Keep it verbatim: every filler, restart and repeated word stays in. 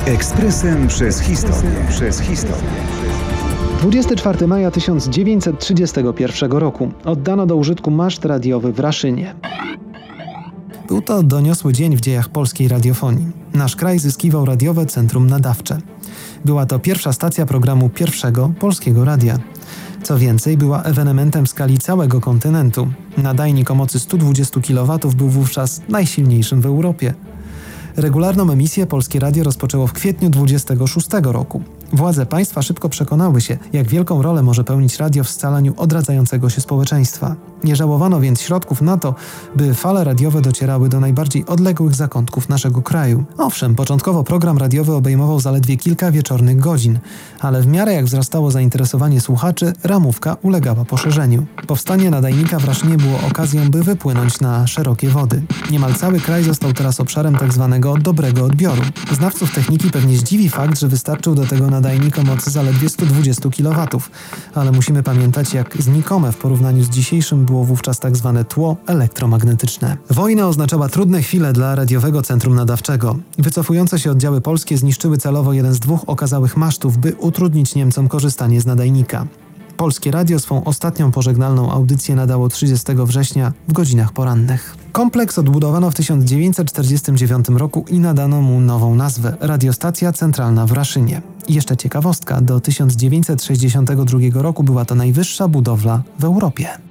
Ekspresem przez historię. Przez historię. dwudziestego czwartego maja tysiąc dziewięćset trzydziestego pierwszego roku oddano do użytku maszt radiowy w Raszynie. Był to doniosły dzień w dziejach polskiej radiofonii. Nasz kraj zyskiwał radiowe centrum nadawcze. Była to pierwsza stacja programu pierwszego polskiego radia. Co więcej, była ewenementem w skali całego kontynentu. Nadajnik o mocy stu dwudziestu kilowatów był wówczas najsilniejszym w Europie. Regularną emisję Polskie Radio rozpoczęło w kwietniu dwudziestego szóstego roku. Władze państwa szybko przekonały się, jak wielką rolę może pełnić radio w scalaniu odradzającego się społeczeństwa. Nie żałowano więc środków na to, by fale radiowe docierały do najbardziej odległych zakątków naszego kraju. Owszem, początkowo program radiowy obejmował zaledwie kilka wieczornych godzin, ale w miarę jak wzrastało zainteresowanie słuchaczy, ramówka ulegała poszerzeniu. Powstanie nadajnika w Raszynie było okazją, by wypłynąć na szerokie wody. Niemal cały kraj został teraz obszarem tzw. dobrego odbioru. Znawców techniki pewnie zdziwi fakt, że wystarczył do tego nadajnik o mocy zaledwie stu dwudziestu kilowatów, ale musimy pamiętać, jak znikome w porównaniu z dzisiejszym było wówczas tak zwane tło elektromagnetyczne. Wojna oznaczała trudne chwile dla radiowego centrum nadawczego. Wycofujące się oddziały polskie zniszczyły celowo jeden z dwóch okazałych masztów, by utrudnić Niemcom korzystanie z nadajnika. Polskie Radio swą ostatnią pożegnalną audycję nadało trzydziestego września w godzinach porannych. Kompleks odbudowano w tysiąc dziewięćset czterdziestym dziewiątym roku i nadano mu nową nazwę – Radiostacja Centralna w Raszynie. I jeszcze ciekawostka, do tysiąc dziewięćset sześćdziesiątego drugiego roku była to najwyższa budowla w Europie.